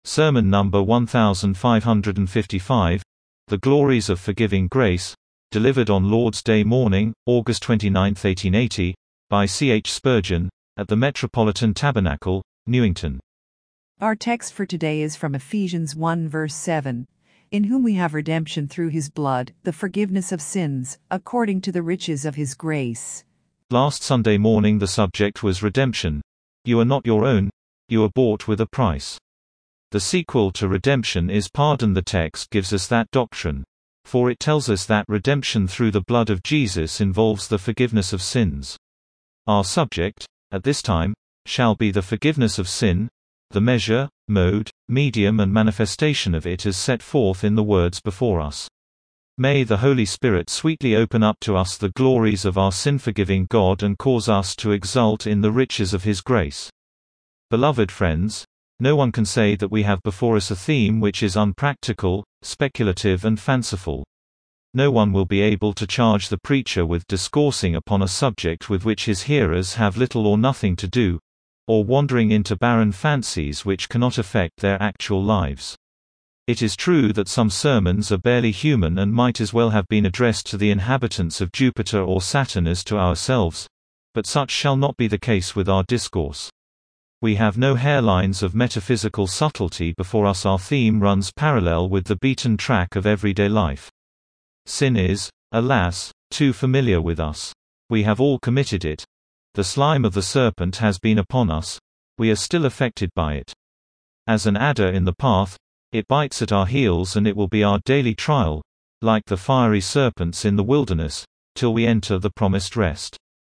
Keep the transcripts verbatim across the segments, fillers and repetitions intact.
Sermon number one thousand five hundred fifty-five, The Glories of Forgiving Grace, delivered on Lord's Day morning, August twenty-ninth, eighteen eighty, by C H Spurgeon, at the Metropolitan Tabernacle, Newington. Our text for today is from Ephesians one verse seven, in whom we have redemption through his blood, the forgiveness of sins, according to the riches of his grace. Last Sunday morning the subject was redemption. You are not your own, you are bought with a price. The sequel to redemption is pardon. The text gives us that doctrine, for it tells us that redemption through the blood of Jesus involves the forgiveness of sins. Our subject, at this time, shall be the forgiveness of sin, the measure, mode, medium and manifestation of it as set forth in the words before us. May the Holy Spirit sweetly open up to us the glories of our sin-forgiving God and cause us to exult in the riches of His grace. Beloved friends, no one can say that we have before us a theme which is unpractical, speculative and fanciful. No one will be able to charge the preacher with discoursing upon a subject with which his hearers have little or nothing to do, or wandering into barren fancies which cannot affect their actual lives. It is true that some sermons are barely human and might as well have been addressed to the inhabitants of Jupiter or Saturn as to ourselves, but such shall not be the case with our discourse. We have no hairlines of metaphysical subtlety before us. Our theme runs parallel with the beaten track of everyday life. Sin is, alas, too familiar with us. We have all committed it. The slime of the serpent has been upon us. We are still affected by it. As an adder in the path, it bites at our heels, and it will be our daily trial, like the fiery serpents in the wilderness, till we enter the promised rest.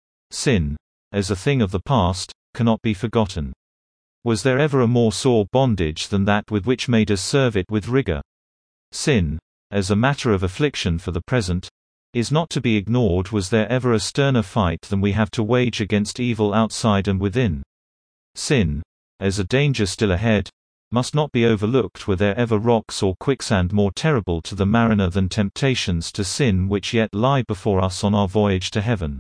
Sin, as a thing of the past, cannot be forgotten. Was there ever a more sore bondage than that with which made us serve it with rigor? Sin, as a matter of affliction for the present, is not to be ignored. Was there ever a sterner fight than we have to wage against evil outside and within? Sin, as a danger still ahead, must not be overlooked. Were there ever rocks or quicksand more terrible to the mariner than temptations to sin which yet lie before us on our voyage to heaven?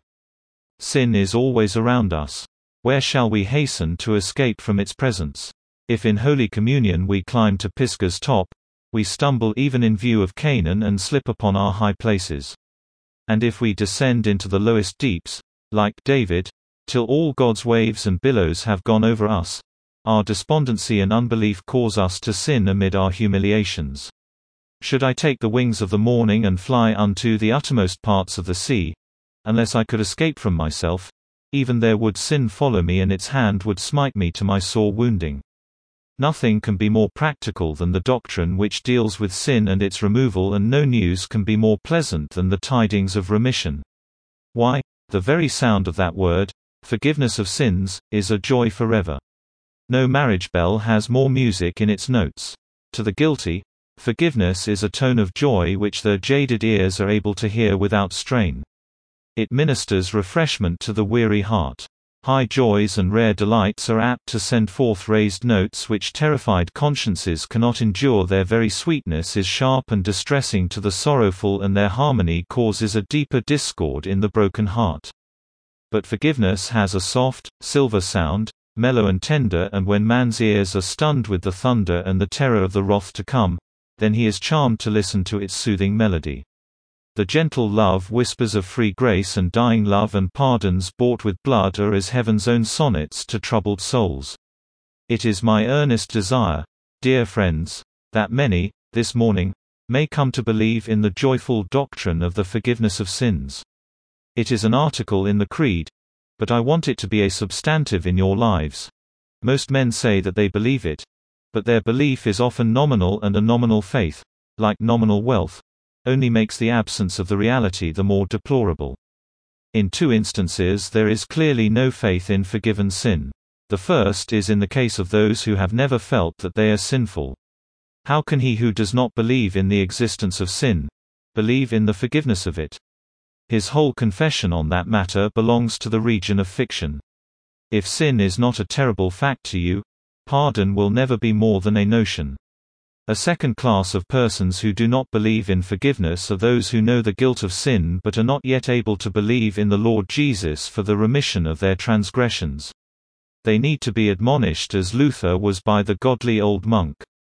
Sin is always around us. Where shall we hasten to escape from its presence? If in Holy Communion we climb to Pisgah's top, we stumble even in view of Canaan and slip upon our high places. And if we descend into the lowest deeps, like David, till all God's waves and billows have gone over us, our despondency and unbelief cause us to sin amid our humiliations. Should I take the wings of the morning and fly unto the uttermost parts of the sea, unless I could escape from myself, even there would sin follow me, and its hand would smite me to my sore wounding. Nothing can be more practical than the doctrine which deals with sin and its removal, and no news can be more pleasant than the tidings of remission. Why, the very sound of that word, forgiveness of sins, is a joy forever. No marriage bell has more music in its notes. To the guilty, forgiveness is a tone of joy which their jaded ears are able to hear without strain. It ministers refreshment to the weary heart. High joys and rare delights are apt to send forth raised notes which terrified consciences cannot endure. Their very sweetness is sharp and distressing to the sorrowful, and their harmony causes a deeper discord in the broken heart. But forgiveness has a soft, silver sound, mellow and tender, and when man's ears are stunned with the thunder and the terror of the wrath to come, then he is charmed to listen to its soothing melody. The gentle love whispers of free grace, and dying love and pardons bought with blood are as heaven's own sonnets to troubled souls. It is my earnest desire, dear friends, that many, this morning, may come to believe in the joyful doctrine of the forgiveness of sins. It is an article in the Creed, but I want it to be a substantive in your lives. Most men say that they believe it, but their belief is often nominal, and a nominal faith, like nominal wealth, only makes the absence of the reality the more deplorable. In two instances there is clearly no faith in forgiven sin. The first is in the case of those who have never felt that they are sinful. How can he who does not believe in the existence of sin, believe in the forgiveness of it? His whole confession on that matter belongs to the region of fiction. If sin is not a terrible fact to you, pardon will never be more than a notion. A second class of persons who do not believe in forgiveness are those who know the guilt of sin but are not yet able to believe in the Lord Jesus for the remission of their transgressions. They need to be admonished as Luther was by the godly old monk.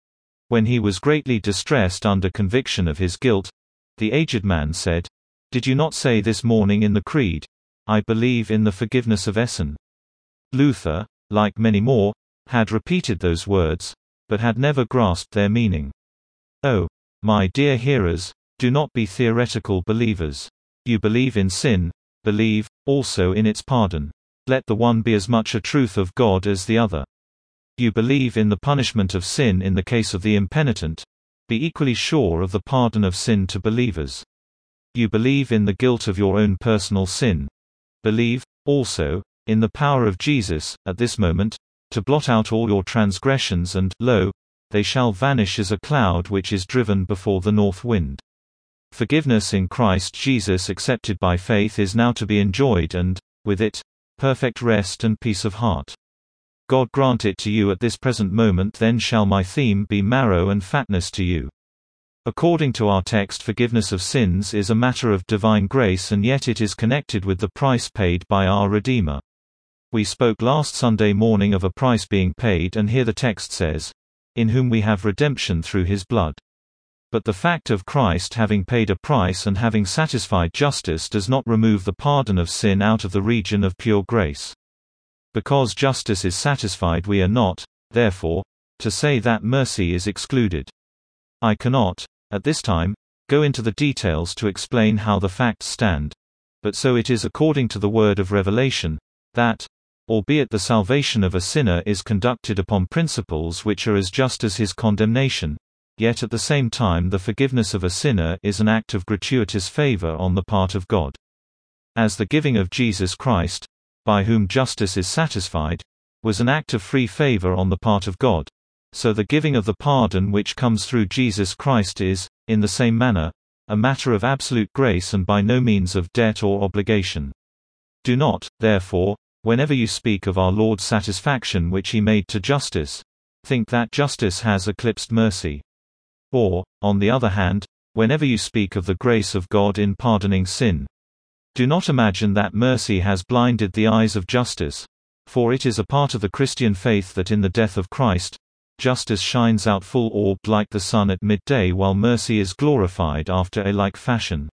When he was greatly distressed under conviction of his guilt, the aged man said, "Did you not say this morning in the Creed, 'I believe in the forgiveness of Essen'?" Luther, like many more, had repeated those words, but had never grasped their meaning. Oh, my dear hearers, do not be theoretical believers. You believe in sin, believe, also in its pardon. Let the one be as much a truth of God as the other. You believe in the punishment of sin in the case of the impenitent, be equally sure of the pardon of sin to believers. You believe in the guilt of your own personal sin. Believe, also, in the power of Jesus, at this moment, to blot out all your transgressions and, lo, they shall vanish as a cloud which is driven before the north wind. Forgiveness in Christ Jesus accepted by faith is now to be enjoyed and, with it, perfect rest and peace of heart. God grant it to you at this present moment, then shall my theme be marrow and fatness to you. According to our text, forgiveness of sins is a matter of divine grace, and yet it is connected with the price paid by our Redeemer. We spoke last Sunday morning of a price being paid, and here the text says, "In whom we have redemption through his blood." But the fact of Christ having paid a price and having satisfied justice does not remove the pardon of sin out of the region of pure grace. Because justice is satisfied, we are not, therefore, to say that mercy is excluded. I cannot, at this time, go into the details to explain how the facts stand. But so it is according to the word of revelation, that, albeit the salvation of a sinner is conducted upon principles which are as just as his condemnation, yet at the same time the forgiveness of a sinner is an act of gratuitous favor on the part of God. As the giving of Jesus Christ, by whom justice is satisfied, was an act of free favor on the part of God, so the giving of the pardon which comes through Jesus Christ is, in the same manner, a matter of absolute grace and by no means of debt or obligation. Do not, therefore, whenever you speak of our Lord's satisfaction which he made to justice, think that justice has eclipsed mercy. Or, on the other hand, whenever you speak of the grace of God in pardoning sin, do not imagine that mercy has blinded the eyes of justice, for it is a part of the Christian faith that in the death of Christ, justice shines out full orbed like the sun at midday, while mercy is glorified after a like fashion.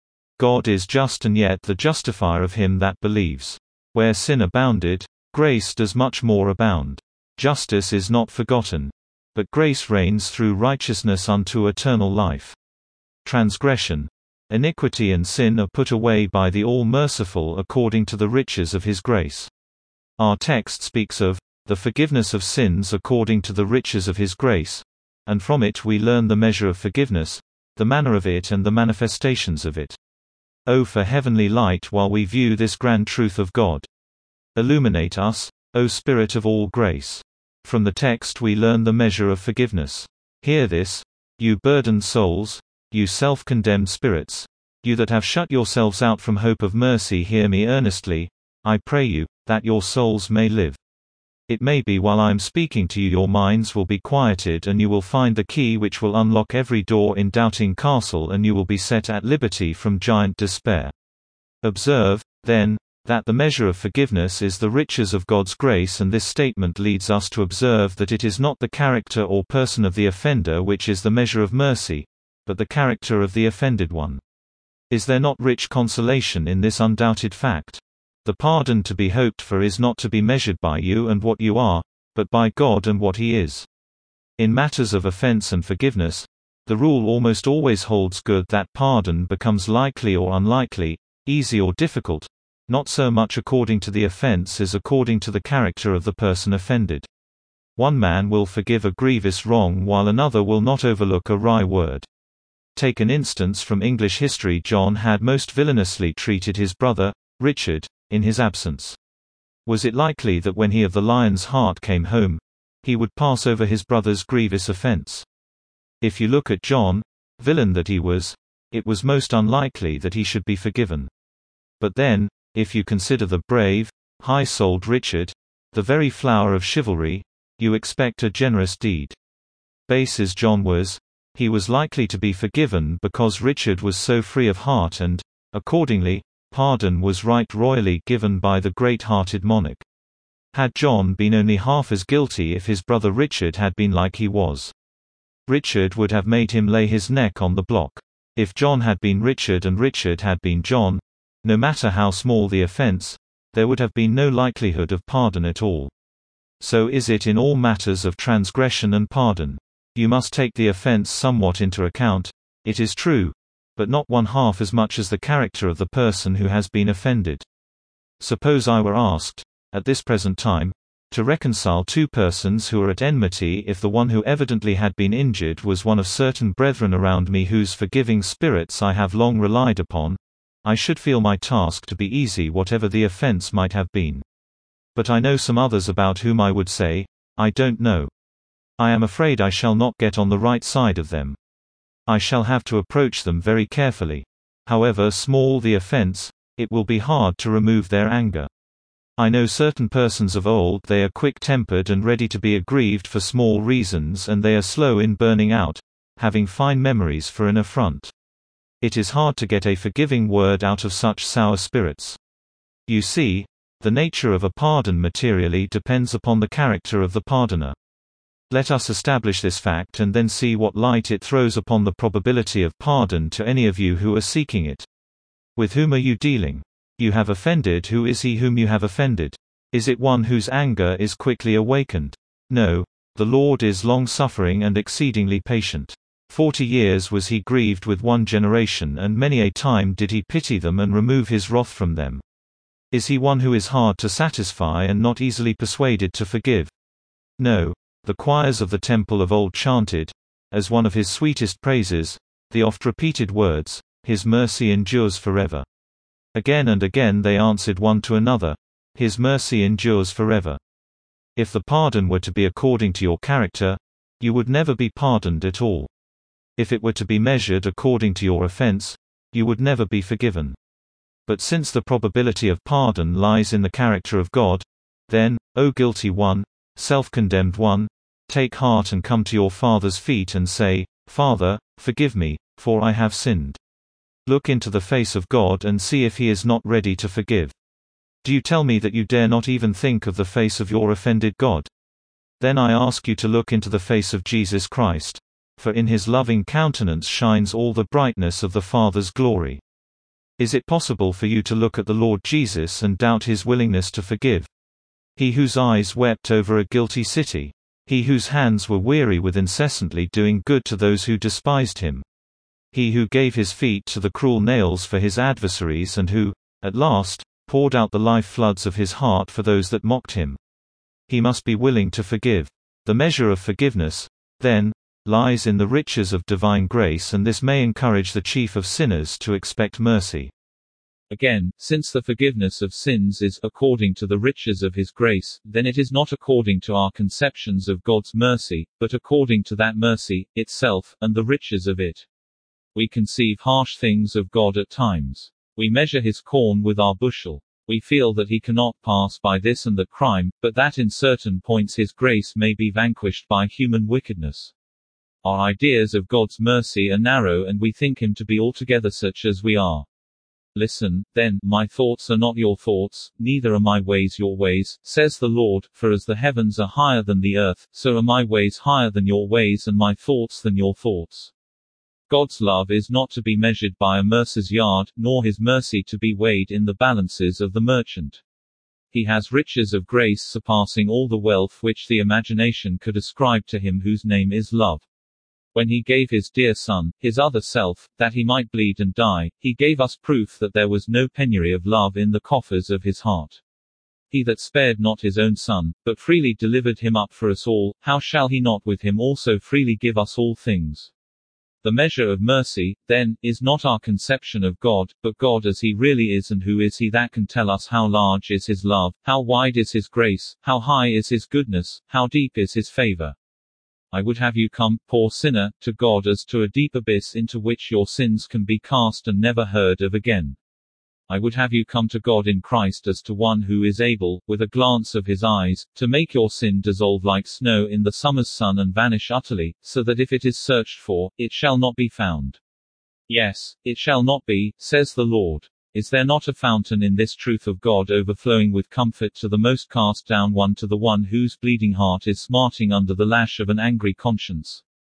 God is just, and yet the justifier of him that believes. Where sin abounded, grace does much more abound. Justice is not forgotten, but grace reigns through righteousness unto eternal life. Transgression, iniquity and sin are put away by the all-merciful according to the riches of his grace. Our text speaks of the forgiveness of sins according to the riches of his grace, and from it we learn the measure of forgiveness, the manner of it and the manifestations of it. O for heavenly light while we view this grand truth of God. Illuminate us, O Spirit of all grace. From the text we learn the measure of forgiveness. Hear this, you burdened souls, you self-condemned spirits, you that have shut yourselves out from hope of mercy, hear me earnestly, I pray you, that your souls may live. It may be while I am speaking to you your minds will be quieted, and you will find the key which will unlock every door in Doubting Castle, and you will be set at liberty from giant despair. Observe, then, that the measure of forgiveness is the riches of God's grace, and this statement leads us to observe that it is not the character or person of the offender which is the measure of mercy, but the character of the offended one. Is there not rich consolation in this undoubted fact? The pardon to be hoped for is not to be measured by you and what you are, but by God and what he is. In matters of offense and forgiveness, the rule almost always holds good that pardon becomes likely or unlikely, easy or difficult, not so much according to the offense as according to the character of the person offended. One man will forgive a grievous wrong while another will not overlook a wry word. Take an instance from English history. John had most villainously treated his brother, Richard, in his absence. Was it likely that when he of the lion's heart came home, he would pass over his brother's grievous offense? If you look at John, villain that he was, it was most unlikely that he should be forgiven. But then, if you consider the brave, high-souled Richard, the very flower of chivalry, you expect a generous deed. Base as John was, he was likely to be forgiven because Richard was so free of heart, and, accordingly, pardon was right royally given by the great-hearted monarch. Had John been only half as guilty if his brother Richard had been like he was? Richard would have made him lay his neck on the block. If John had been Richard and Richard had been John, no matter how small the offense, there would have been no likelihood of pardon at all. So is it in all matters of transgression and pardon. You must take the offense somewhat into account, it is true, but not one half as much as the character of the person who has been offended. Suppose I were asked, at this present time, to reconcile two persons who are at enmity if the one who evidently had been injured was one of certain brethren around me whose forgiving spirits I have long relied upon, I should feel my task to be easy whatever the offense might have been. But I know some others about whom I would say, I don't know. I am afraid I shall not get on the right side of them. I shall have to approach them very carefully. However small the offense, it will be hard to remove their anger. I know certain persons of old, they are quick-tempered and ready to be aggrieved for small reasons, and they are slow in burning out, having fine memories for an affront. It is hard to get a forgiving word out of such sour spirits. You see, the nature of a pardon materially depends upon the character of the pardoner. Let us establish this fact and then see what light it throws upon the probability of pardon to any of you who are seeking it. With whom are you dealing? You have offended. Who is he whom you have offended? Is it one whose anger is quickly awakened? No, the Lord is long-suffering and exceedingly patient. Forty years was he grieved with one generation, and many a time did he pity them and remove his wrath from them. Is he one who is hard to satisfy and not easily persuaded to forgive? No, the choirs of the temple of old chanted, as one of his sweetest praises, the oft-repeated words, His mercy endures forever. Again and again they answered one to another, His mercy endures forever. If the pardon were to be according to your character, you would never be pardoned at all. If it were to be measured according to your offense, you would never be forgiven. But since the probability of pardon lies in the character of God, then, O guilty one, self-condemned one, take heart and come to your Father's feet and say, Father, forgive me, for I have sinned. Look into the face of God and see if He is not ready to forgive. Do you tell me that you dare not even think of the face of your offended God? Then I ask you to look into the face of Jesus Christ, for in His loving countenance shines all the brightness of the Father's glory. Is it possible for you to look at the Lord Jesus and doubt His willingness to forgive? He whose eyes wept over a guilty city. He whose hands were weary with incessantly doing good to those who despised Him. He who gave His feet to the cruel nails for His adversaries and who, at last, poured out the life floods of His heart for those that mocked Him. He must be willing to forgive. The measure of forgiveness, then, lies in the riches of divine grace, and this may encourage the chief of sinners to expect mercy. Again, since the forgiveness of sins is according to the riches of His grace, then it is not according to our conceptions of God's mercy, but according to that mercy itself, and the riches of it. We conceive harsh things of God at times. We measure His corn with our bushel. We feel that He cannot pass by this and that crime, but that in certain points His grace may be vanquished by human wickedness. Our ideas of God's mercy are narrow, and we think Him to be altogether such as we are. Listen, then, my thoughts are not your thoughts, neither are my ways your ways, says the Lord, for as the heavens are higher than the earth, so are my ways higher than your ways and my thoughts than your thoughts. God's love is not to be measured by a mercer's yard, nor His mercy to be weighed in the balances of the merchant. He has riches of grace surpassing all the wealth which the imagination could ascribe to Him whose name is love. When He gave His dear Son, His other self, that He might bleed and die, He gave us proof that there was no penury of love in the coffers of His heart. He that spared not His own Son, but freely delivered Him up for us all, how shall He not with Him also freely give us all things? The measure of mercy, then, is not our conception of God, but God as He really is, and who is He that can tell us how large is His love, how wide is His grace, how high is His goodness, how deep is His favor. I would have you come, poor sinner, to God as to a deep abyss into which your sins can be cast and never heard of again. I would have you come to God in Christ as to one who is able, with a glance of His eyes, to make your sin dissolve like snow in the summer's sun and vanish utterly, so that if it is searched for, it shall not be found. Yes, it shall not be, says the Lord. Is there not a fountain in this truth of God overflowing with comfort to the most cast down one, to the one whose bleeding heart is smarting under the lash of an angry conscience?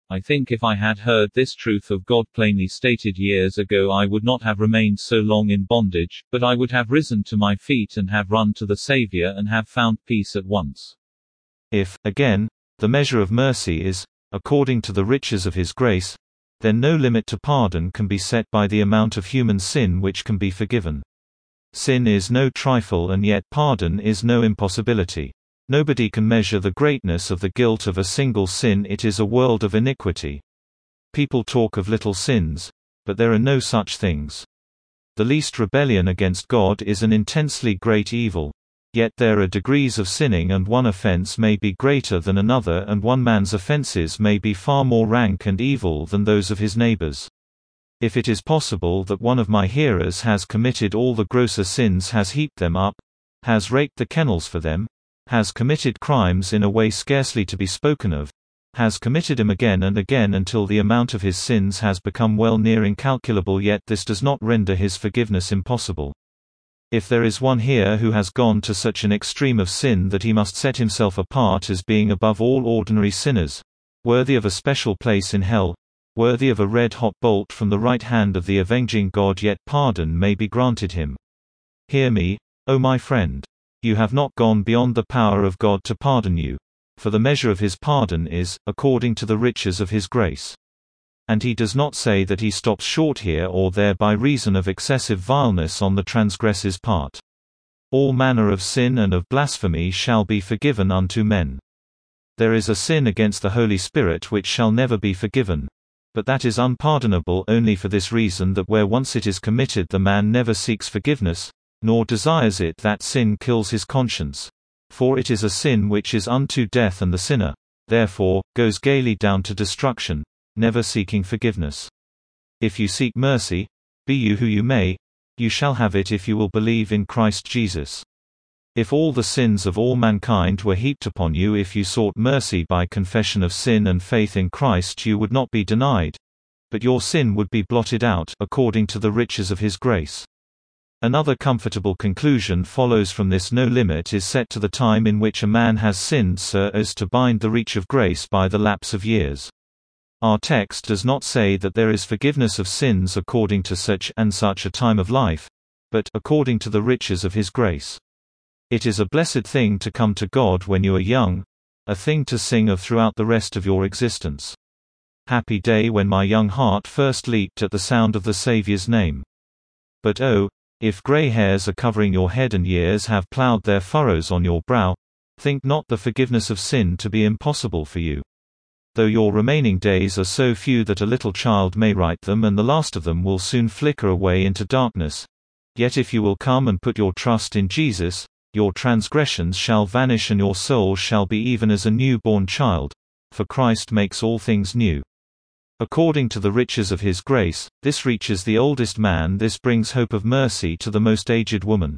I think if I had heard this truth of God plainly stated years ago, I would not have remained so long in bondage, but I would have risen to my feet and have run to the Savior and have found peace at once. If, again, the measure of mercy is, according to the riches of His grace, then no limit to pardon can be set by the amount of human sin which can be forgiven. Sin is no trifle, and yet pardon is no impossibility. Nobody can measure the greatness of the guilt of a single sin. It is a world of iniquity. People talk of little sins, but there are no such things. The least rebellion against God is an intensely great evil. Yet there are degrees of sinning, and one offense may be greater than another, and one man's offenses may be far more rank and evil than those of his neighbors. If it is possible that one of my hearers has committed all the grosser sins, has heaped them up, has raked the kennels for them, has committed crimes in a way scarcely to be spoken of, has committed them again and again until the amount of his sins has become well near incalculable, yet this does not render his forgiveness impossible. If there is one here who has gone to such an extreme of sin that he must set himself apart as being above all ordinary sinners, worthy of a special place in hell, worthy of a red-hot bolt from the right hand of the avenging God, yet pardon may be granted him. Hear me, O my friend. You have not gone beyond the power of God to pardon you, for the measure of His pardon is, according to the riches of His grace. And He does not say that He stops short here or there by reason of excessive vileness on the transgressor's part. All manner of sin and of blasphemy shall be forgiven unto men. There is a sin against the Holy Spirit which shall never be forgiven, but that is unpardonable only for this reason, that where once it is committed the man never seeks forgiveness, nor desires it. That sin kills his conscience. For it is a sin which is unto death, and the sinner, therefore, goes gaily down to destruction, never seeking forgiveness. If you seek mercy, be you who you may, you shall have it if you will believe in Christ Jesus. If all the sins of all mankind were heaped upon you, if you sought mercy by confession of sin and faith in Christ, you would not be denied, but your sin would be blotted out according to the riches of His grace. Another comfortable conclusion follows from this: no limit is set to the time in which a man has sinned so as to bind the reach of grace by the lapse of years. Our text does not say that there is forgiveness of sins according to such and such a time of life, but according to the riches of His grace. It is a blessed thing to come to God when you are young, a thing to sing of throughout the rest of your existence. Happy day when my young heart first leaped at the sound of the Saviour's name. But oh, if grey hairs are covering your head and years have ploughed their furrows on your brow, think not the forgiveness of sin to be impossible for you. Though your remaining days are so few that a little child may write them and the last of them will soon flicker away into darkness, yet if you will come and put your trust in Jesus, your transgressions shall vanish and your soul shall be even as a new-born child, for Christ makes all things new. According to the riches of His grace, this reaches the oldest man, this brings hope of mercy to the most aged woman.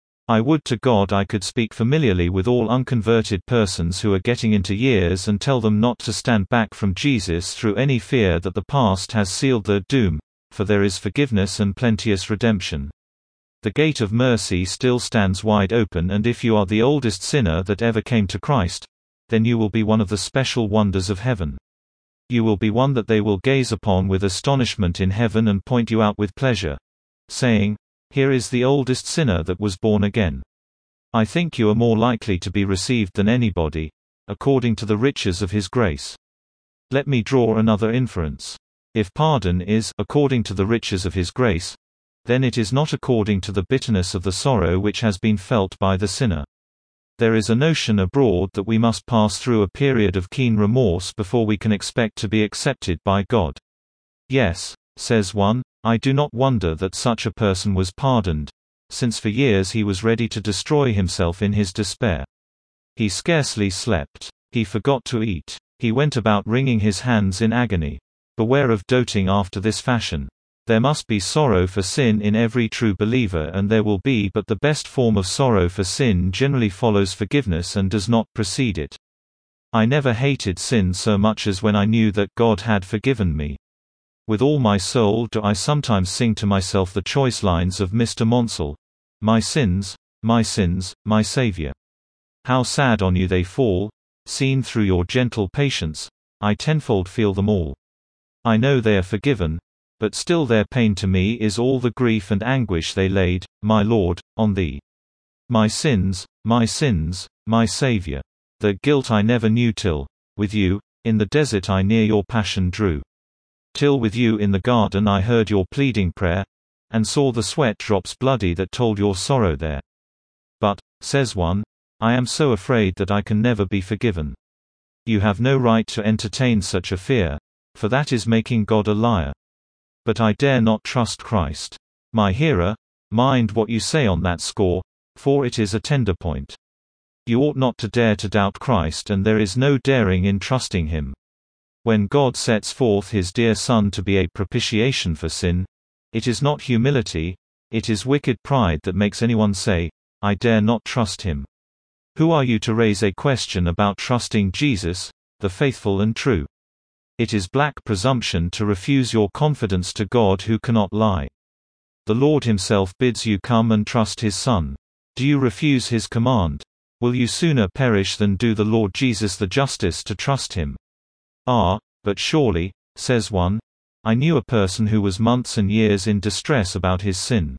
I would to God I could speak familiarly with all unconverted persons who are getting into years and tell them not to stand back from Jesus through any fear that the past has sealed their doom, for there is forgiveness and plenteous redemption. The gate of mercy still stands wide open, and if you are the oldest sinner that ever came to Christ, then you will be one of the special wonders of heaven. You will be one that they will gaze upon with astonishment in heaven and point you out with pleasure, saying, "Here is the oldest sinner that was born again." I think you are more likely to be received than anybody, according to the riches of His grace. Let me draw another inference. If pardon is according to the riches of His grace, then it is not according to the bitterness of the sorrow which has been felt by the sinner. There is a notion abroad that we must pass through a period of keen remorse before we can expect to be accepted by God. Yes, says one, I do not wonder that such a person was pardoned, since for years he was ready to destroy himself in his despair. He scarcely slept. He forgot to eat. He went about wringing his hands in agony. Beware of doting after this fashion. There must be sorrow for sin in every true believer, and there will be, but the best form of sorrow for sin generally follows forgiveness and does not precede it. I never hated sin so much as when I knew that God had forgiven me. With all my soul do I sometimes sing to myself the choice lines of Mister Monsell, "My sins, my sins, my Saviour. How sad on you they fall, seen through your gentle patience, I tenfold feel them all. I know they are forgiven, but still their pain to me is all the grief and anguish they laid, my Lord, on thee. My sins, my sins, my Saviour. The guilt I never knew till, with you, in the desert I near your passion drew. Till with you in the garden I heard your pleading prayer, and saw the sweat drops bloody that told your sorrow there. But, says one, I am so afraid that I can never be forgiven. You have no right to entertain such a fear, for that is making God a liar. But I dare not trust Christ. My hearer, mind what you say on that score, for it is a tender point. You ought not to dare to doubt Christ, and there is no daring in trusting him. When God sets forth his dear Son to be a propitiation for sin, it is not humility, it is wicked pride that makes anyone say, I dare not trust him. Who are you to raise a question about trusting Jesus, the faithful and true? It is black presumption to refuse your confidence to God who cannot lie. The Lord himself bids you come and trust his Son. Do you refuse his command? Will you sooner perish than do the Lord Jesus the justice to trust him? Ah, but surely, says one, I knew a person who was months and years in distress about his sin.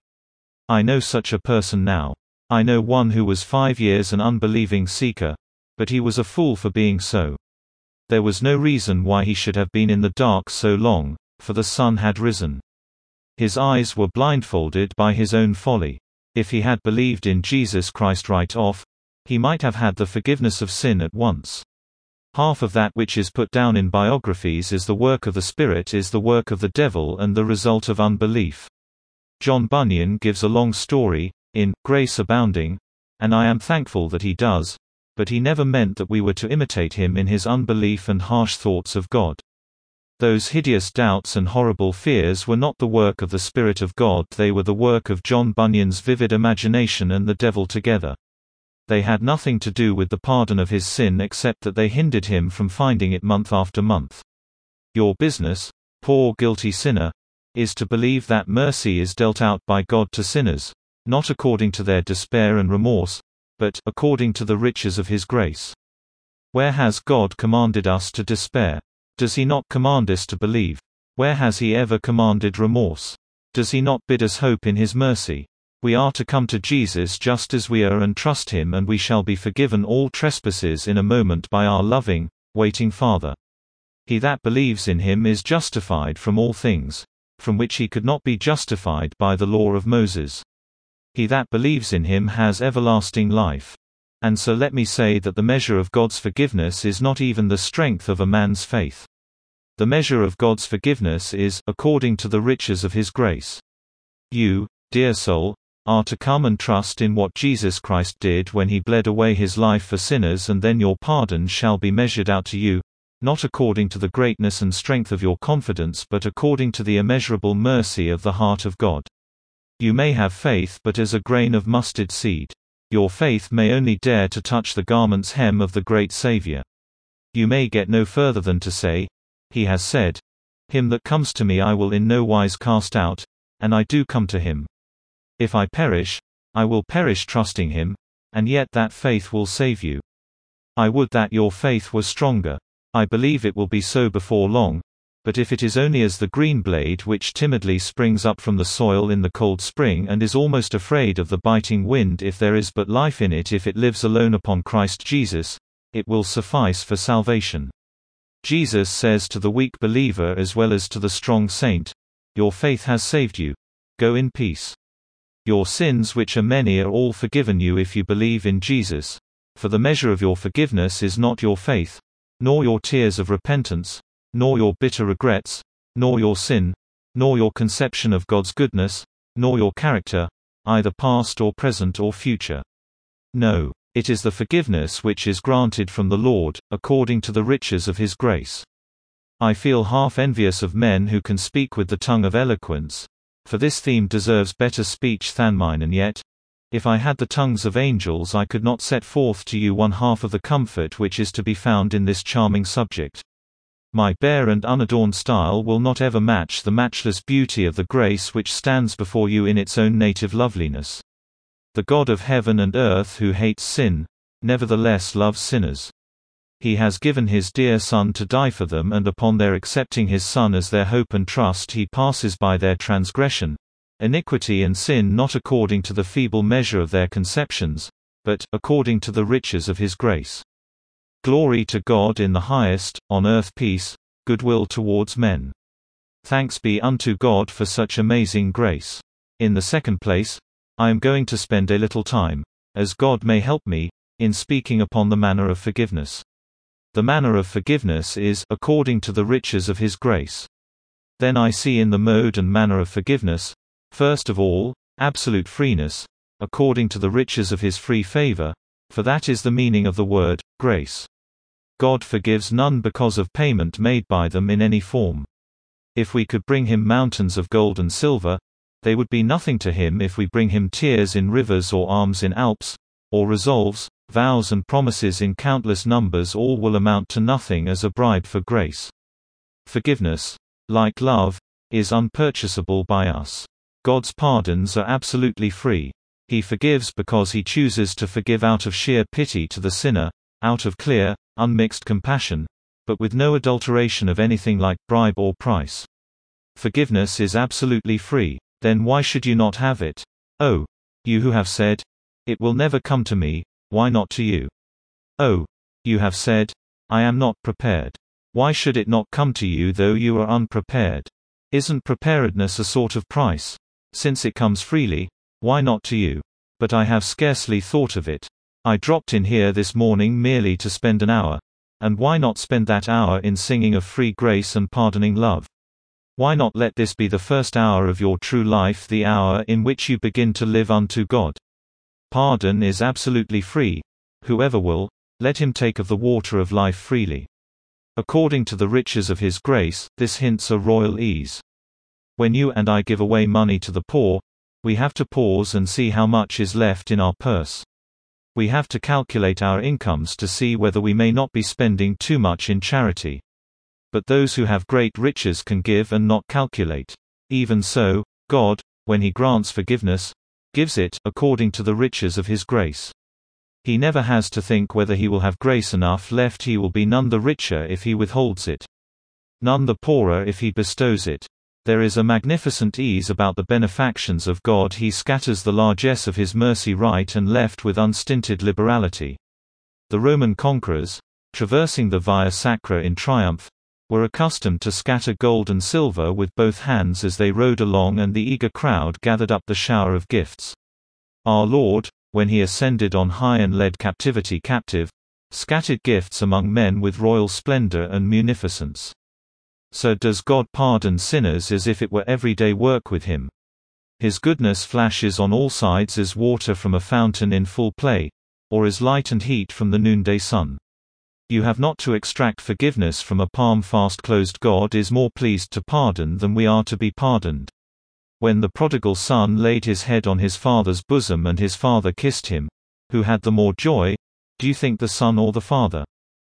I know such a person now. I know one who was five years an unbelieving seeker, but he was a fool for being so. There was no reason why he should have been in the dark so long, for the sun had risen. His eyes were blindfolded by his own folly. If he had believed in Jesus Christ right off, he might have had the forgiveness of sin at once. Half of that which is put down in biographies is the work of the Spirit is the work of the devil and the result of unbelief. John Bunyan gives a long story, in Grace Abounding, and I am thankful that he does, but he never meant that we were to imitate him in his unbelief and harsh thoughts of God. Those hideous doubts and horrible fears were not the work of the Spirit of God, they were the work of John Bunyan's vivid imagination and the devil together. They had nothing to do with the pardon of his sin except that they hindered him from finding it month after month. Your business, poor guilty sinner, is to believe that mercy is dealt out by God to sinners, not according to their despair and remorse, but according to the riches of his grace. Where has God commanded us to despair? Does he not command us to believe? Where has he ever commanded remorse? Does he not bid us hope in his mercy? We are to come to Jesus just as we are and trust him, and we shall be forgiven all trespasses in a moment by our loving, waiting Father. He that believes in him is justified from all things, from which he could not be justified by the law of Moses. He that believes in him has everlasting life. And so let me say that the measure of God's forgiveness is not even the strength of a man's faith. The measure of God's forgiveness is, according to the riches of his grace. You, dear soul, are to come and trust in what Jesus Christ did when he bled away his life for sinners, and then your pardon shall be measured out to you, not according to the greatness and strength of your confidence but according to the immeasurable mercy of the heart of God. You may have faith but as a grain of mustard seed. Your faith may only dare to touch the garment's hem of the great Savior. You may get no further than to say, He has said, Him that comes to me I will in no wise cast out, and I do come to him. If I perish, I will perish trusting him, and yet that faith will save you. I would that your faith were stronger. I believe it will be so before long, but if it is only as the green blade which timidly springs up from the soil in the cold spring and is almost afraid of the biting wind, if there is but life in it, if it lives alone upon Christ Jesus, it will suffice for salvation. Jesus says to the weak believer as well as to the strong saint, Your faith has saved you. Go in peace. Your sins which are many are all forgiven you if you believe in Jesus. For the measure of your forgiveness is not your faith, nor your tears of repentance, nor your bitter regrets, nor your sin, nor your conception of God's goodness, nor your character, either past or present or future. No, it is the forgiveness which is granted from the Lord, according to the riches of his grace. I feel half envious of men who can speak with the tongue of eloquence, for this theme deserves better speech than mine, and yet, if I had the tongues of angels I could not set forth to you one half of the comfort which is to be found in this charming subject. My bare and unadorned style will not ever match the matchless beauty of the grace which stands before you in its own native loveliness. The God of heaven and earth, who hates sin, nevertheless loves sinners. He has given his dear Son to die for them, and upon their accepting his Son as their hope and trust, he passes by their transgression, iniquity and sin not according to the feeble measure of their conceptions, but according to the riches of his grace. Glory to God in the highest, on earth peace, goodwill towards men. Thanks be unto God for such amazing grace. In the second place, I am going to spend a little time, as God may help me, in speaking upon the manner of forgiveness. The manner of forgiveness is according to the riches of his grace. Then I see in the mode and manner of forgiveness, first of all, absolute freeness, according to the riches of his free favor, for that is the meaning of the word grace. God forgives none because of payment made by them in any form. If we could bring him mountains of gold and silver, they would be nothing to him if we bring him tears in rivers or alms in Alps, or resolves, vows and promises in countless numbers. All will amount to nothing as a bribe for grace. Forgiveness, like love, is unpurchasable by us. God's pardons are absolutely free. He forgives because he chooses to forgive out of sheer pity to the sinner, out of clear, unmixed compassion, but with no adulteration of anything like bribe or price. Forgiveness is absolutely free. Then why should you not have it? Oh, you who have said, "It will never come to me," why not to you? Oh, you have said, "I am not prepared." Why should it not come to you though you are unprepared? Isn't preparedness a sort of price? Since it comes freely, why not to you? But I have scarcely thought of it. I dropped in here this morning merely to spend an hour. And why not spend that hour in singing of free grace and pardoning love? Why not let this be the first hour of your true life, the hour in which you begin to live unto God? Pardon is absolutely free. Whoever will, let him take of the water of life freely. According to the riches of his grace, this hints a royal ease. When you and I give away money to the poor, we have to pause and see how much is left in our purse. We have to calculate our incomes to see whether we may not be spending too much in charity. But those who have great riches can give and not calculate. Even so, God, when he grants forgiveness, gives it according to the riches of his grace. He never has to think whether he will have grace enough left. He will be none the richer if he withholds it, none the poorer if he bestows it. There is a magnificent ease about the benefactions of God. He scatters the largesse of his mercy right and left with unstinted liberality. The Roman conquerors, traversing the Via Sacra in triumph, were accustomed to scatter gold and silver with both hands as they rode along, and the eager crowd gathered up the shower of gifts. Our Lord, when he ascended on high and led captivity captive, scattered gifts among men with royal splendor and munificence. So does God pardon sinners as if it were everyday work with him. His goodness flashes on all sides as water from a fountain in full play, or as light and heat from the noonday sun. You have not to extract forgiveness from a palm fast closed. God is more pleased to pardon than we are to be pardoned. When the prodigal son laid his head on his father's bosom and his father kissed him, who had the more joy? Do you think the son or the father?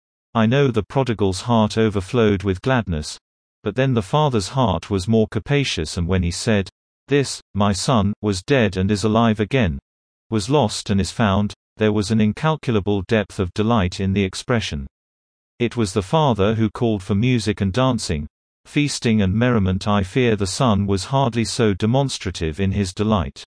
I know the prodigal's heart overflowed with gladness, but then the father's heart was more capacious, and when he said, "This, my son, was dead and is alive again, was lost and is found," there was an incalculable depth of delight in the expression. It was the father who called for music and dancing, feasting and merriment. I fear the son was hardly so demonstrative in his delight.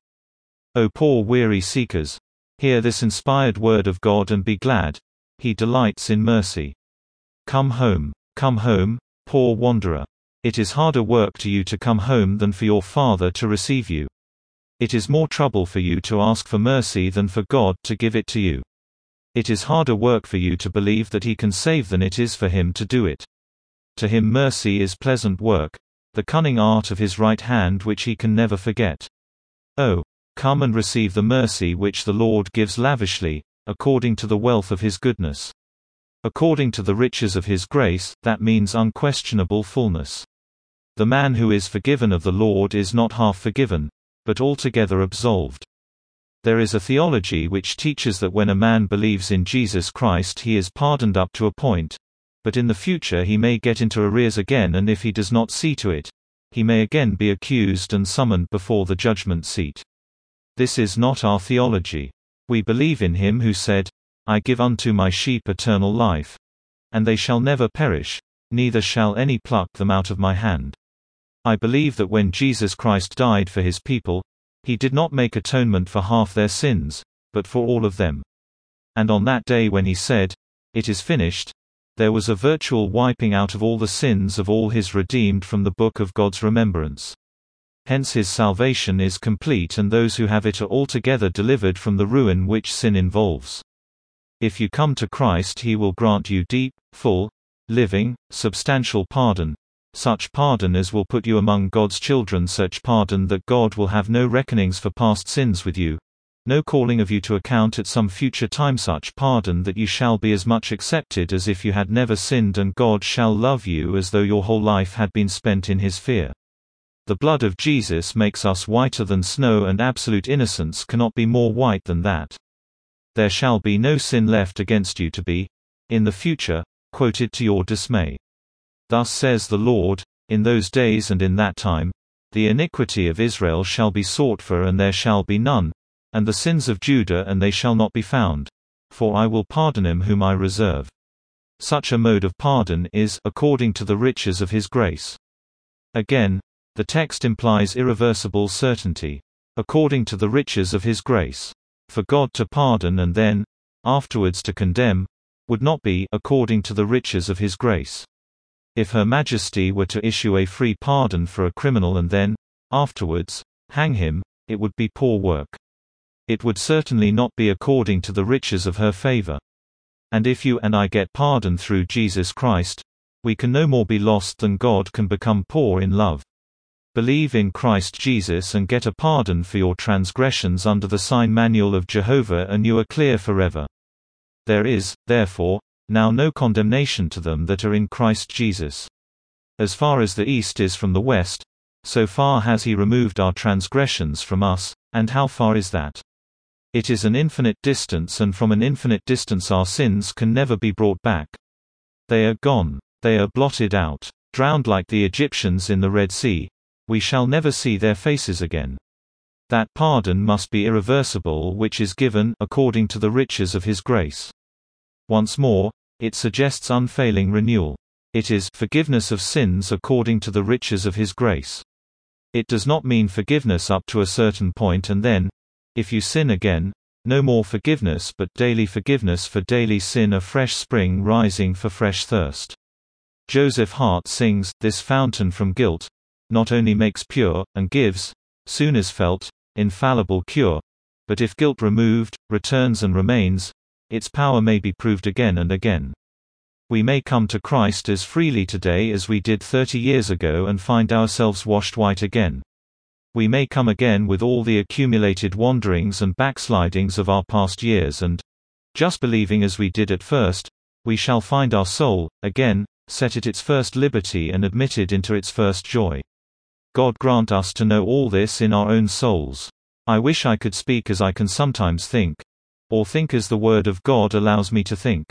O poor weary seekers, hear this inspired word of God and be glad. He delights in mercy. Come home, come home, poor wanderer. It is harder work to you to come home than for your Father to receive you. It is more trouble for you to ask for mercy than for God to give it to you. It is harder work for you to believe that he can save than it is for him to do it. To him mercy is pleasant work, the cunning art of his right hand which he can never forget. Oh, come and receive the mercy which the Lord gives lavishly, according to the wealth of his goodness. According to the riches of his grace, that means unquestionable fullness. The man who is forgiven of the Lord is not half forgiven, but altogether absolved. There is a theology which teaches that when a man believes in Jesus Christ he is pardoned up to a point, but in the future he may get into arrears again, and if he does not see to it, he may again be accused and summoned before the judgment seat. This is not our theology. We believe in him who said, "I give unto my sheep eternal life." and they shall never perish, neither shall any pluck them out of my hand. I believe that when Jesus Christ died for his people, he did not make atonement for half their sins, but for all of them. And on that day when he said, "It is finished," there was a virtual wiping out of all the sins of all his redeemed from the book of God's remembrance. Hence his salvation is complete, and those who have it are altogether delivered from the ruin which sin involves. If you come to Christ, he will grant you deep, full, living, substantial pardon, such pardon as will put you among God's children, such pardon that God will have no reckonings for past sins with you, no calling of you to account at some future time, such pardon that you shall be as much accepted as if you had never sinned, and God shall love you as though your whole life had been spent in his fear. The blood of Jesus makes us whiter than snow, and absolute innocence cannot be more white than that. There shall be no sin left against you to be, in the future, quoted to your dismay. Thus says the Lord, in those days and in that time, the iniquity of Israel shall be sought for, and there shall be none, and the sins of Judah, and they shall not be found. For I will pardon him whom I reserve. Such a mode of pardon is, according to the riches of his grace. Again, the text implies irreversible certainty. According to the riches of his grace. For God to pardon and then, afterwards to condemn, would not be according to the riches of his grace. If Her Majesty were to issue a free pardon for a criminal and then, afterwards, hang him, it would be poor work. It would certainly not be according to the riches of her favor. And if you and I get pardon through Jesus Christ, we can no more be lost than God can become poor in love. Believe in Christ Jesus and get a pardon for your transgressions under the sign manual of Jehovah, and you are clear forever. There is, therefore, now no condemnation to them that are in Christ Jesus. As far as the east is from the west, so far has he removed our transgressions from us. And how far is that? It is an infinite distance, and from an infinite distance our sins can never be brought back. They are gone. They are blotted out. Drowned like the Egyptians in the Red Sea. We shall never see their faces again. That pardon must be irreversible which is given according to the riches of his grace. Once more, it suggests unfailing renewal. It is forgiveness of sins according to the riches of his grace. It does not mean forgiveness up to a certain point and then, if you sin again, no more forgiveness, but daily forgiveness for daily sin, a fresh spring rising for fresh thirst. Joseph Hart sings, "This fountain from guilt not only makes pure, and gives, soon as felt, infallible cure, but if guilt removed, returns and remains, its power may be proved again and again." We may come to Christ as freely today as we did thirty years ago and find ourselves washed white again. We may come again with all the accumulated wanderings and backslidings of our past years, and, just believing as we did at first, we shall find our soul, again, set at its first liberty and admitted into its first joy. God grant us to know all this in our own souls. I wish I could speak as I can sometimes think, or think as the Word of God allows me to think.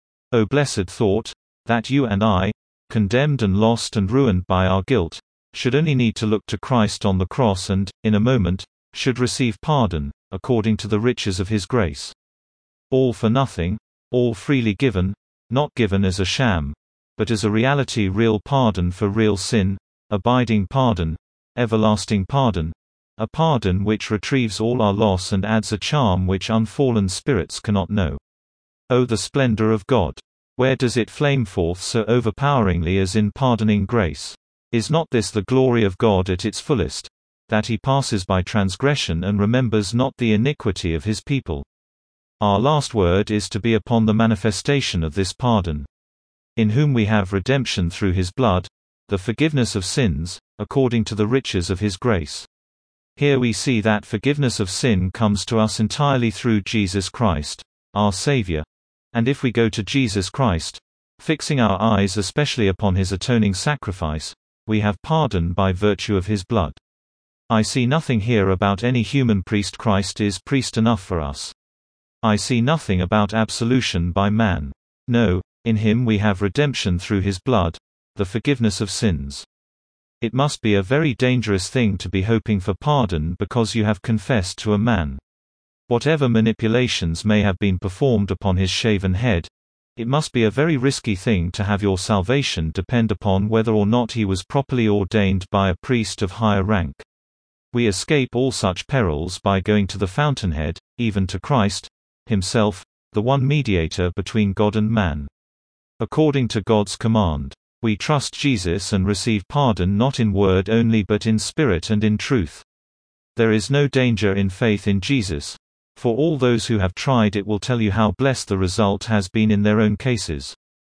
O blessed thought, that you and I, condemned and lost and ruined by our guilt, should only need to look to Christ on the cross and, in a moment, should receive pardon, according to the riches of his grace. All for nothing, all freely given, not given as a sham, but as a reality, real pardon for real sin, abiding pardon, everlasting pardon, a pardon which retrieves all our loss and adds a charm which unfallen spirits cannot know. Oh, the splendor of God! Where does it flame forth so overpoweringly as in pardoning grace? Is not this the glory of God at its fullest, that he passes by transgression and remembers not the iniquity of his people? Our last word is to be upon the manifestation of this pardon. In whom we have redemption through his blood, the forgiveness of sins, according to the riches of his grace. Here we see that forgiveness of sin comes to us entirely through Jesus Christ, our Savior. And if we go to Jesus Christ, fixing our eyes especially upon his atoning sacrifice, we have pardon by virtue of his blood. I see nothing here about any human priest. Christ is priest enough for us. I see nothing about absolution by man. No, in him we have redemption through his blood, the forgiveness of sins. It must be a very dangerous thing to be hoping for pardon because you have confessed to a man. Whatever manipulations may have been performed upon his shaven head, It must be a very risky thing to have your salvation depend upon whether or not he was properly ordained by a priest of higher rank. We escape all such perils by going to the fountainhead, even to Christ himself, the one mediator between God and man. According to God's command, we trust Jesus and receive pardon not in word only but in spirit and in truth. There is no danger in faith in Jesus. For all those who have tried it will tell you how blessed the result has been in their own cases.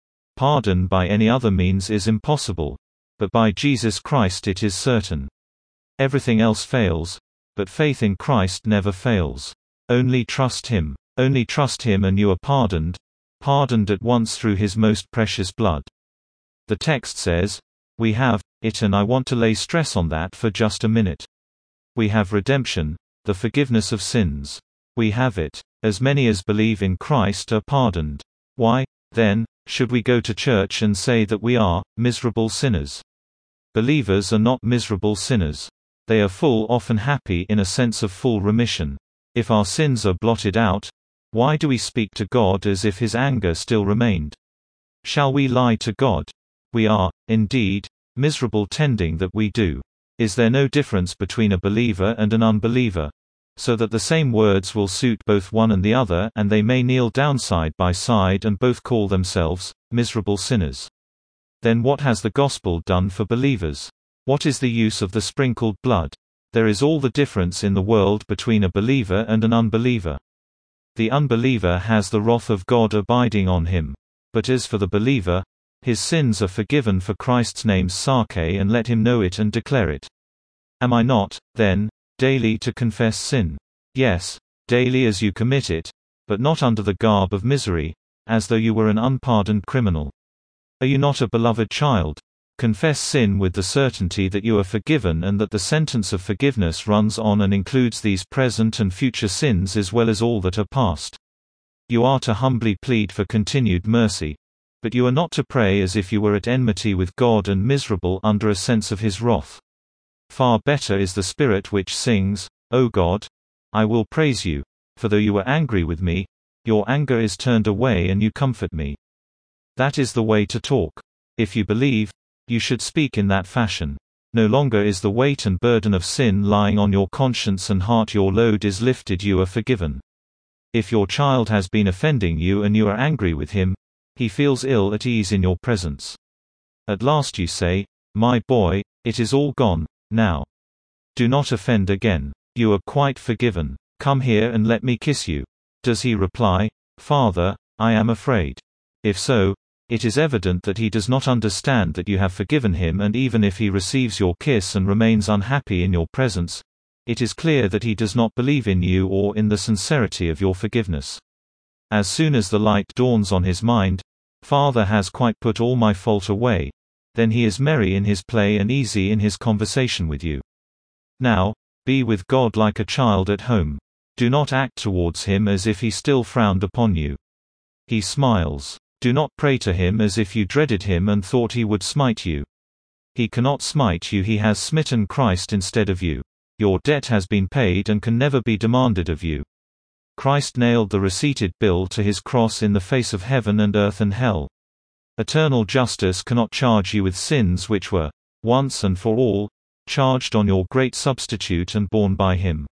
Pardon by any other means is impossible, but by Jesus Christ it is certain. Everything else fails, but faith in Christ never fails. Only trust Him. Only trust Him and you are pardoned, pardoned at once through His most precious blood. The text says, we have it, and I want to lay stress on that for just a minute. We have redemption, the forgiveness of sins. We have it. As many as believe in Christ are pardoned. Why, then, should we go to church and say that we are miserable sinners? Believers are not miserable sinners. They are full, often happy in a sense of full remission. If our sins are blotted out, why do we speak to God as if His anger still remained? Shall we lie to God? We are, indeed, miserable tending that we do. Is there no difference between a believer and an unbeliever? So that the same words will suit both one and the other, and they may kneel down side by side and both call themselves miserable sinners. Then what has the gospel done for believers? What is the use of the sprinkled blood? There is all the difference in the world between a believer and an unbeliever. The unbeliever has the wrath of God abiding on him. But as for the believer, his sins are forgiven for Christ's name's sake, and let him know it and declare it. Am I not, then, daily to confess sin? Yes, daily as you commit it, but not under the garb of misery, as though you were an unpardoned criminal. Are you not a beloved child? Confess sin with the certainty that you are forgiven and that the sentence of forgiveness runs on and includes these present and future sins as well as all that are past. You are to humbly plead for continued mercy, but you are not to pray as if you were at enmity with God and miserable under a sense of His wrath. Far better is the spirit which sings, O God, I will praise you, for though you were angry with me, your anger is turned away and you comfort me. That is the way to talk. If you believe, you should speak in that fashion. No longer is the weight and burden of sin lying on your conscience and heart, your load is lifted, you are forgiven. If your child has been offending you and you are angry with him, he feels ill at ease in your presence. At last you say, my boy, it is all gone. Now, do not offend again. You are quite forgiven. Come here and let me kiss you. Does he reply, Father, I am afraid? If so, it is evident that he does not understand that you have forgiven him, and even if he receives your kiss and remains unhappy in your presence, it is clear that he does not believe in you or in the sincerity of your forgiveness. As soon as the light dawns on his mind, Father has quite put all my fault away, then he is merry in his play and easy in his conversation with you. Now, be with God like a child at home. Do not act towards him as if he still frowned upon you. He smiles. Do not pray to him as if you dreaded him and thought he would smite you. He cannot smite you, he has smitten Christ instead of you. Your debt has been paid and can never be demanded of you. Christ nailed the receipted bill to his cross in the face of heaven and earth and hell. Eternal justice cannot charge you with sins which were, once and for all, charged on your great substitute and borne by him.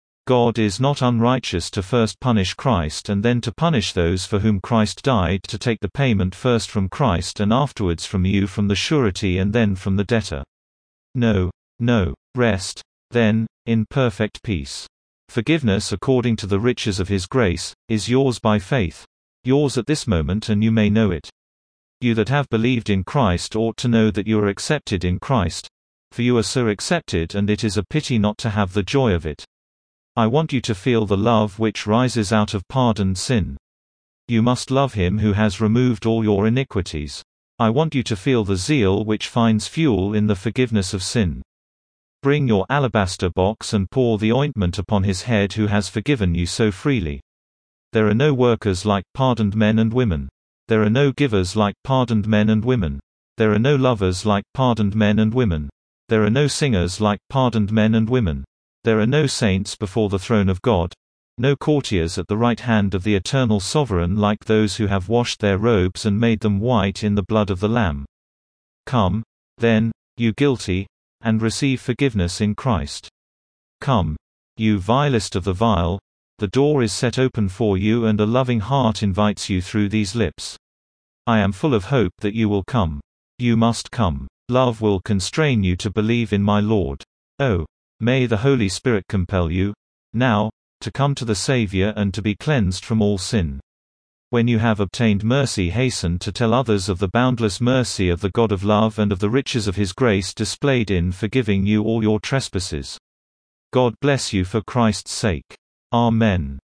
God is not unrighteous to first punish Christ and then to punish those for whom Christ died, to take the payment first from Christ and afterwards from you, from the surety and then from the debtor. No, no. Rest, then, in perfect peace. Forgiveness according to the riches of His grace, is yours by faith. Yours at this moment, and you may know it. You that have believed in Christ ought to know that you are accepted in Christ, for you are so accepted, and it is a pity not to have the joy of it. I want you to feel the love which rises out of pardoned sin. You must love Him who has removed all your iniquities. I want you to feel the zeal which finds fuel in the forgiveness of sin. Bring your alabaster box and pour the ointment upon His head who has forgiven you so freely. There are no workers like pardoned men and women. There are no givers like pardoned men and women. There are no lovers like pardoned men and women. There are no singers like pardoned men and women. There are no saints before the throne of God. No courtiers at the right hand of the eternal sovereign like those who have washed their robes and made them white in the blood of the Lamb. Come, then, you guilty, and receive forgiveness in Christ. Come, you vilest of the vile, the door is set open for you and a loving heart invites you through these lips. I am full of hope that you will come. You must come. Love will constrain you to believe in my Lord. Oh, may the Holy Spirit compel you, now, to come to the Savior and to be cleansed from all sin. When you have obtained mercy, hasten to tell others of the boundless mercy of the God of love and of the riches of His grace displayed in forgiving you all your trespasses. God bless you for Christ's sake. Amen.